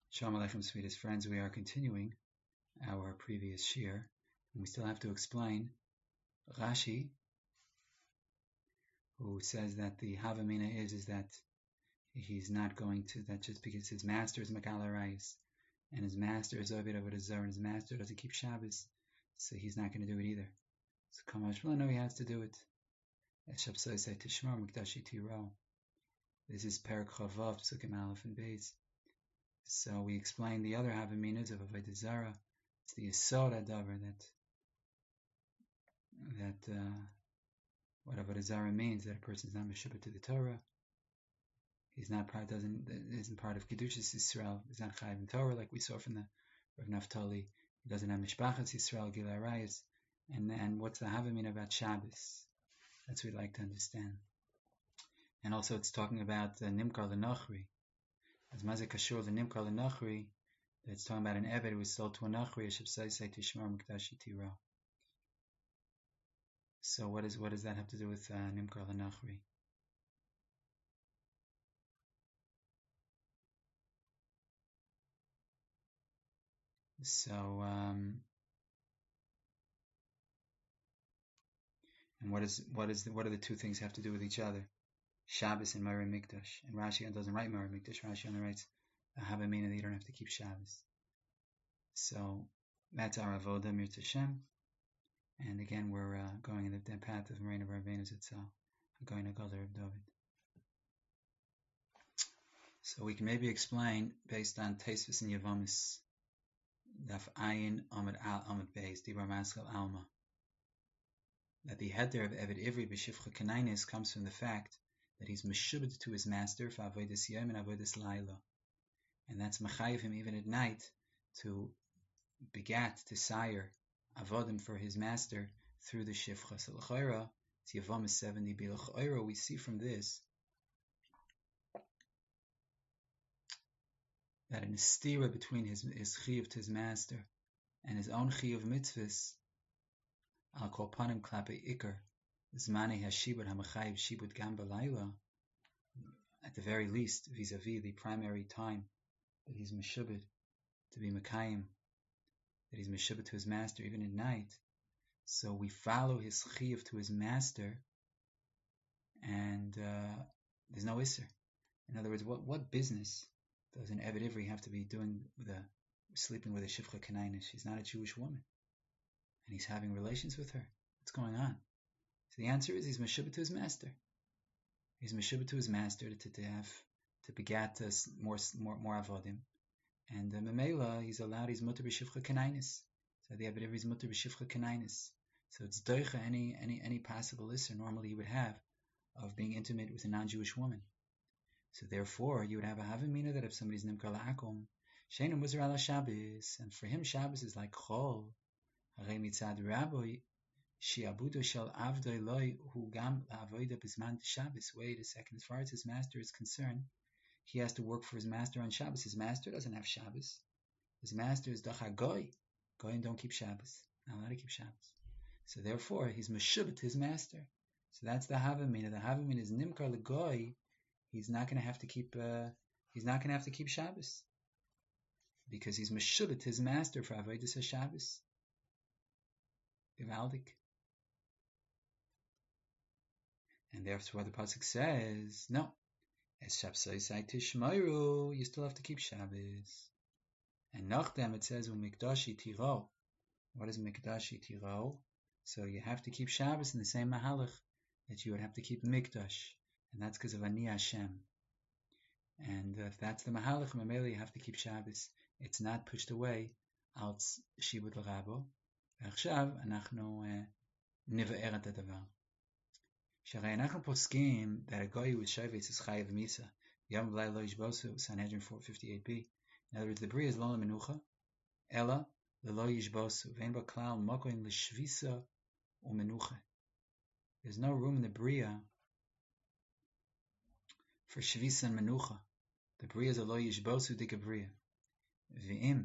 Shalom Aleichem, sweetest friends. We are continuing our previous shir, and we still have to explain Rashi, who says that the Havamina is that he's not going to, that just because his master is Makal Arayis, and his master is Ovid Avodah Zarah, and his master doesn't keep Shabbos, so he's not going to do it either. So Kamash no, he has to do it. Eshapsoi say Tishmar Mikdashi Tiro. This is Perak Chavav, Psukim Aleph and Beis. So we explained the other Havaminas of Avodah Zarah. It's the Yesod Adavar that what Avodah Zarah means, that a person is not Meshubah to the Torah. He's not part, isn't part of Kedushas Yisrael. He's not Chayiv in Torah, like we saw from the Rav Naftali. He doesn't have Mishpachas Yisrael, Gilei Arayis. And what's the Havamina about Shabbos? That's what we'd like to understand. And also it's talking about the Nimkar L'Nochri. As Mazik Ashur, the Nimkar L'Nochri, it's talking about an Eved who was sold to a Nochri, Shebsai Tishmar Mikdashi Tiro. So what does that have to do with Nimkar L'Nochri? So and what do the two things have to do with each other? Shabbos and Moreh Mikdash. And Rashi doesn't write Moreh Mikdash. Rashi only writes a Havamina that you don't have to keep Shabbos. So that's our Avodah Mir Tashem. And again, we're going in the path of Moreh Rabbeinu itself, going to Gadol of David. So we can maybe explain based on Tosfos and Yavamis, Daf Ayin Amud Al Amud Beis Dibur Maskal Alma, that the header of Eved Ivri B'Shifcha Kanainis comes from the fact that he's meshubed to his master for avodas yom and avodas laila, and that's mechayiv him even at night to begat, to sire avodim for his master through the shifcha. So l'chayra, it's Yavamis 70b. L'chayra, we see from this that in a stira between his chiyuv to his master and his own chiyuv mitzvahs, al kol panim klape ikar, Zmane hashibud hamachayiv shibud gam b'layla, at the very least, vis-a-vis the primary time that he's meshubed to be mekayim, that he's meshubed to his master even at night. So we follow his chiyuv to his master, and there's no isser. In other words, what business does an Eved Ivri have to be doing sleeping with a shifcha kanainis? She's not a Jewish woman, and he's having relations with her. What's going on? So the answer is he's meshubed to his master. He's meshubed to his master to begat us more avodim, and memela he's allowed his mutter b'shivcha kanainis. So the Eved Ivri is mutter b'shivcha kanainis. So it's doicha any possible isser normally you would have of being intimate with a non-Jewish woman. So therefore you would have a havamina that if somebody's nimkar la'akum sheinu muzar ala Shabbos, and for him Shabbos is like chol. Harei mitzad rabbi Shiabudo shel avdoi loy hu gam avoda bisman Shabbos. Wait a second. As far as his master is concerned, he has to work for his master on Shabbos. His master doesn't have Shabbos. His master is dacha goy. Goyim don't keep Shabbos. Not allowed to keep Shabbos. So therefore, he's meshubet to his master. So that's the havamina. The havamina is nimkar legoy. He's not going to have to keep. He's not going to have to keep Shabbos because he's meshubet to his master for avodas Shabbos. Givaldik. And therefore the pasuk says, no, as Shabsai Tishmairu, you still have to keep Shabbos. And Nachdem it says, Mikdashi Tiro. What is Mikdashi Tiro? So you have to keep Shabbos in the same mahalach that you would have to keep Mikdash. And that's because of Ani Hashem. And if that's the mahalach, Mamela, you have to keep Shabbos. It's not pushed away. Als Shibud L'Rabo. ועכשיו אנחנו נבאר את הדבר. שהרי אנחנו פוסקים that a guy with Shavuos is chayav misa. Yom v'lay lo yishbosu, Sanhedrin 458b. In other words, the bria is lo lemenucha, ela lo yishbosu, vein ba klal mokoin l'shvisa u'menucha. There's no room in the bria for shvisa and menucha. The bria is a lo yishbosu dika bria. V'im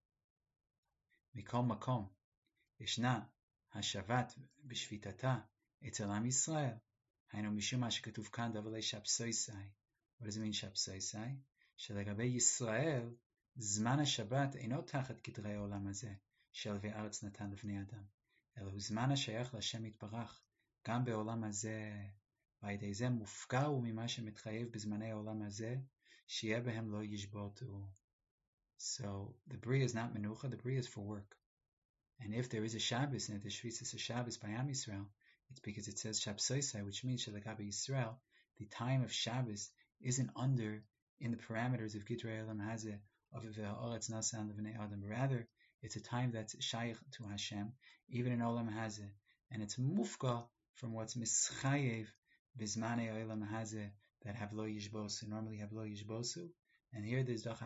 mikol makom ישנה השבת בשביתתה אצל עם ישראל. היינו משום מה שכתוב כאן דבלי שבסויסאי. What does it mean שבסויסאי? שלגבי ישראל זמן השבת אינו תחת גדרי העולם הזה, של וארץ נתן לבני אדם, אלא הוא זמן השייך להשם יתברך, גם בעולם הזה, ועל ידי זה מופקע הוא ממה שמתחייב בזמני העולם הזה, שיהיה בהם לא ישבותו. So, the Bria is not Menucha, the Bria is for work. And if there is a Shabbos, and if the Shvitz is a Shabbos by Am Yisrael, it's because it says Shabsoisai, which means Shalagabi Yisrael, the time of Shabbos isn't in the parameters of Gidrei Olam Hazeh, of Ve'oretz Nasan Levnei Adam. Rather, it's a time that's Shaykh to Hashem, even in Olam Hazeh. And it's Mufka from what's Mischayev, Bizmane Olam Hazeh, that have Lo Yishbosu, normally have Lo Yishbosu. And here there's Dacha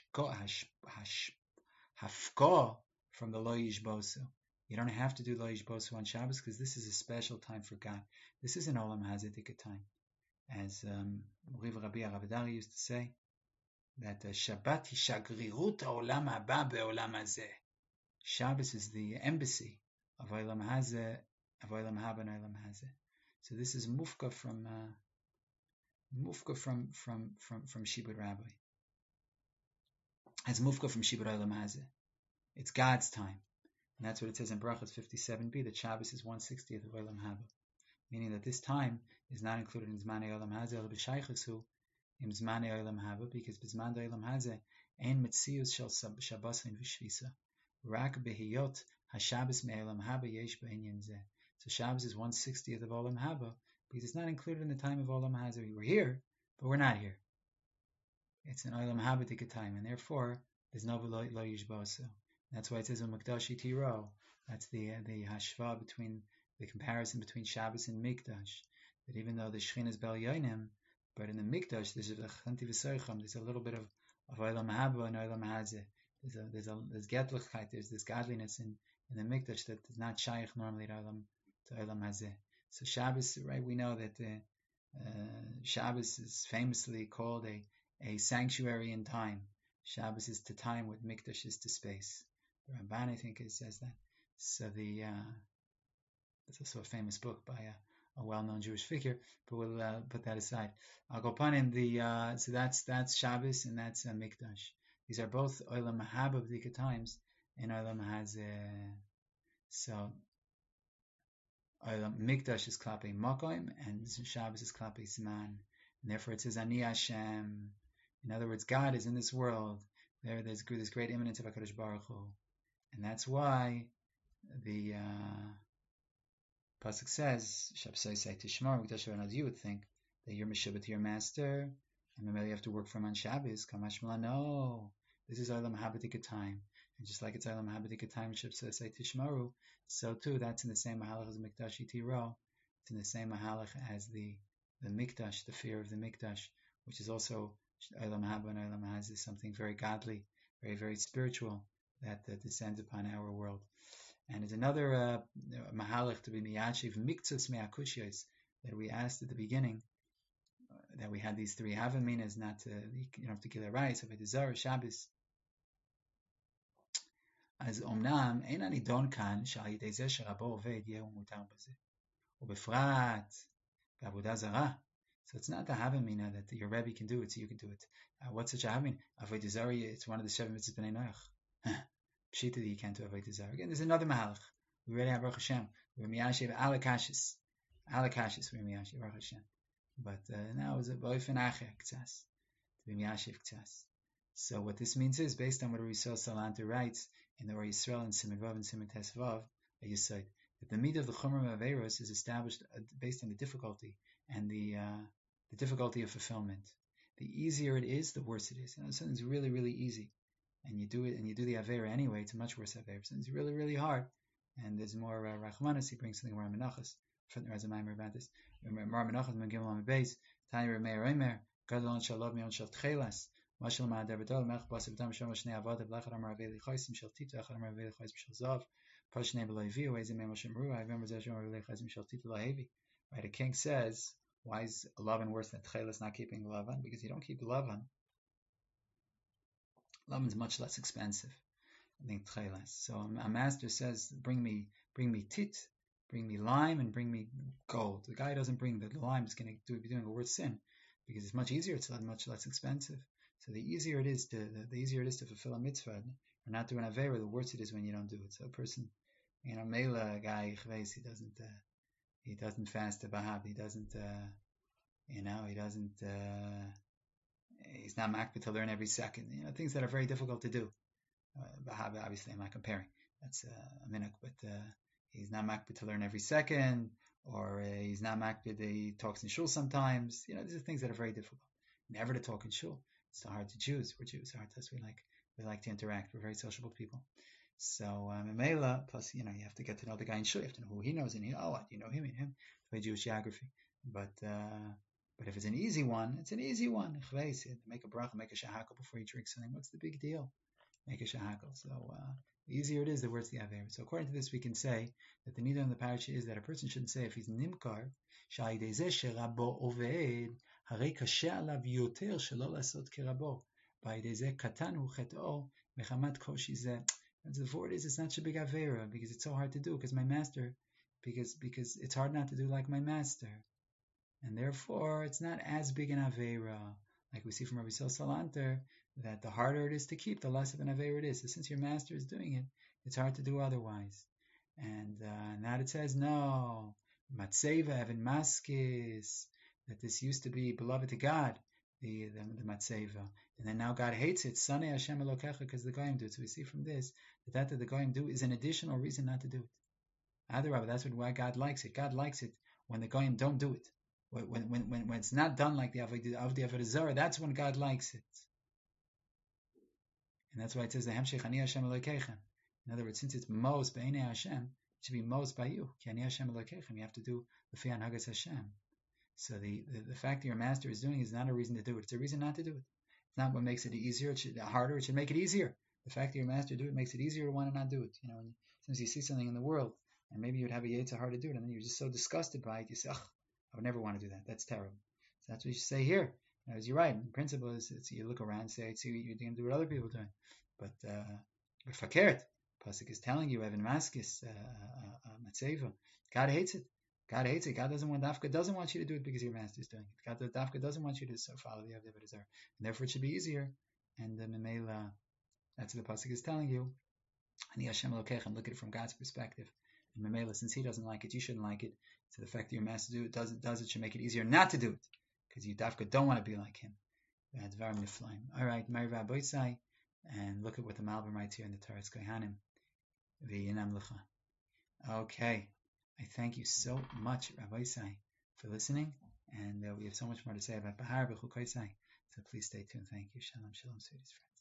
Hafka from the Lo Yishbosu. You don't have to do Lo Yishbosu on Shabbos because this is a special time for God. This is an Olam Hazeh time. As Rabbi Aravadari used to say, that Shabbat hi shagrirut ha'olam haba be'olam hazeh. Shabbos is the embassy of Olam Hazeh, of Olam Haba and Olam Hazeh. So this is mufka from Shibud Rabbi. It's mufka from Shibud Olam Hazeh. It's God's time. And that's what it says in Brachos 57b, that Shabbos is 1/60th of Olam Haba. Meaning that this time is not included in Zmanei Olam Hazeh, or b'shaychasu in Zmanei Olam Haba, because b'Zmanei Olam Hazeh ein metzius shel Shabbosin v'shvisa. Rak behiyot haShabbos me'olam haba yesh b'inyan zeh. So Shabbos is 1/60th of Olam Haba, because it's not included in the time of Olam Hazeh. We're here, but we're not here. It's an Olam Haba time, and therefore there's no lo yishbosu. That's why it says Mikdashi Tiro. That's the hashva between the comparison between Shabbos and Mikdash. That even though the Shechin is Bel Yonim, but in the Mikdash there's a little bit of Olam Haba and Olam Hazeh. There's Getlichkeit, there's this godliness in the Mikdash that is not shaykh normally to Olam Hazeh. So Shabbos, right? We know that Shabbos is famously called a sanctuary in time. Shabbos is to time what Mikdash is to space. The Ramban, I think, says that. So it's also a famous book by a well-known Jewish figure, but we'll put that aside. I'll go upon him. So that's Shabbos and that's Mikdash. These are both Olam Haba B'dika times and Olam Hazeh. So Mikdash is Klape Makom and Shabbos is Klape Zman. And therefore it says Ani Hashem. In other words, God is in this world. There's great imminence of HaKadosh Baruch Hu. And that's why the Pasuk says, Shabsai Tishmar, you would think that you're Meshubah to your master, and maybe you have to work for him on Shabbos. Kamashmala, no. This is Olam Habatika time. And just like it's Olam Habatika time, Shabsai Tishmaru, so too, that's in the same Mahalach as Mikdash Itiro. It's in the same Mahalach as the Mikdash, the fear of the Mikdash, which is also Olam Haba and Olam Hazeh is something very godly, very, very spiritual that descends upon our world. And it's another Mahalach to be Miyachiv Miktzos Me'akushiyos that we asked at the beginning, that we had these three Havaminas, not to, have to kill a rice, of a desire, Shabbos. As Omnam, Ein Ani Don Kan, Shal Yidei Zeh Sherabo Oved Yehu Mutar Bazeh. Ubefrat, B'Avodah Zarah. So it's not the Havamina that your Rebbe can do it, so you can do it. What's such a Havamina? Avodah Zarah, it's one of the 7 mitzvahs B'nai Noach. Pshita that you can't do Avodah Zarah. Again, there's another Mahalach. We already have Baruch Hashem. We're Miyashiv Alakashis. Alakashis, we're Miyashiv Baruch Hashem. But now it's a Boifen Acher K'tzas. To be Miyashiv K'tzas. So what this means is, based on what Risol Salanter writes in the Or Yisrael and Siman Vav and Siman Tes Vav, that the midah of the Chumram Averos is established based on the difficulty and the difficulty of fulfillment. The easier it is, the worse it is. Something's really, really easy, and you do it, and you do the Avera anyway, it's a much worse Avera. Something's really, really hard, and there's more Rachmanis. He brings something more Menachas. There's a Maimer about this. More Menachas, Megillah on the base. Tanya Remeir Remeir. Gadol Shalom Mion Shal Tchelas. Mashal Ma'adabadol Mech Basav Dam Shom Shnei Avad Blachad Amar Aveli Chaysim Shal Tito Echad Amar Aveli Chaysim Shal Zav. Pashnei B'Leivi Oezim Moshem Ru. I remember Zeh Shom Aveli Chaysim Shal Tito Lahevi. Right, a king says, why is Lavan worse than Tchelas not keeping Lavan? Because you don't keep Lavan. Lavan is much less expensive than Tchelas. So a master says, bring me tit, bring me lime, and bring me gold. The guy doesn't bring the lime; is going to be doing a worse sin because it's much easier. It's much less expensive. So the easier it is to fulfill a mitzvah or not do an avera, the worse it is when you don't do it. So a person, Mela guy, he doesn't fast the bahab, he doesn't, he's not makbid to learn every second. Things that are very difficult to do. Bahab, obviously, I'm not comparing. That's a minhag, but he's not makbid to learn every second, or he's not makbid. He talks in shul sometimes. These are things that are very difficult. Never to talk in shul. It's so hard to Jews. We're Jews. Hard to us. We like to interact. We're very sociable people. So Mela, plus you have to get to know the guy in shul. You have to know who he knows, and what you know him and him. Play Jewish geography, but if it's an easy one, it's an easy one. Make a bracha, make a shahakal before you drink something. What's the big deal? Make a shahakal. So the easier it is, the worse the aver. So according to this, we can say that the nida in the parasha is that a person shouldn't say if he's nimkar, sha'idezeh rabo oved, harei kashe alav yoter shelo lasot kerabo. Ba'idezeh katan hu chet'o mechamat koshi zeh. And the word is, it's not such a big avera because it's so hard to do because it's hard not to do like my master. And therefore, it's not as big an Aveira. Like we see from Rabbi Sil Salanter, that the harder it is to keep, the less of an Aveira it is. So since your master is doing it, it's hard to do otherwise. And now it says, no, Matseva, Evan Maskis, that this used to be beloved to God, the Matseva. And then now God hates it, Sanei Hashem Elokecha, because the Goyim do it. So we see from this, that the Goyim do is an additional reason not to do it. Adarabah, that's why God likes it. God likes it when the Goyim don't do it. When it's not done like the Avodah Zarah, that's when God likes it. And that's why it says the Hemshech Ani Hashem Elokeichem. In other words, since it's Mos B'Einei Hashem, it should be Mos by you. Ki Ani Hashem Elokeichem. You have to do L'fi Hanhagas Hashem. So the fact that your master is doing is not a reason to do it. It's a reason not to do it. It's not what makes it easier. It should harder. It should make it easier. The fact that your master do it makes it easier to want to not do it. Since you see something in the world, and maybe you'd have a yetzer hard to do it, and then you're just so disgusted by it, you say, I would never want to do that. That's terrible. So that's what you should say here. As you're right. In principle, it's you look around and say, I see what you're doing, do what other people are doing. But fakert, Pasuk is telling you, Evan Maskis, Matseva, God hates it. God hates it. God doesn't want you to do it because your master is doing it. God Dafka doesn't want you to follow the Avodah Zarah. And therefore it should be easier. And the Memela, that's what the Pasuk is telling you. Ani Hashem Elokeichem, look at it from God's perspective. And Memela, since he doesn't like it, you shouldn't like it. So the fact that your master does it should make it easier not to do it, because you dafka don't want to be like him. All right, Mary Rabbi, and look at what the Malbim writes here in the Toras Kohanim. V'yinam l'cha. Okay, I thank you so much, Rabbi Isai, for listening, and we have so much more to say about Bahar B'Chukosai. So please stay tuned. Thank you. Shalom, shalom, sweetest friend.